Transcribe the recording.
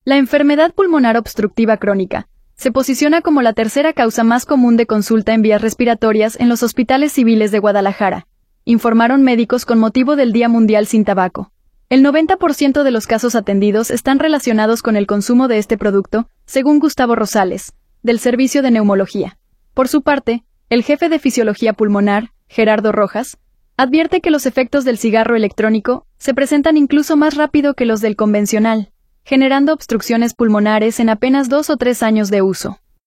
La enfermedad pulmonar obstructiva crónica se posiciona como la tercera causa más común de consulta en vías respiratorias en los hospitales civiles de Guadalajara, informaron médicos con motivo del Día Mundial sin Tabaco. El 90% de los casos atendidos están relacionados con el consumo de este producto, según Gustavo Rosales, del Servicio de Neumología. Por su parte, el jefe de Fisiología Pulmonar, Gerardo Rojas, advierte que los efectos del cigarro electrónico se presentan incluso más rápido que los del convencional, generando obstrucciones pulmonares en apenas 2 o 3 años de uso.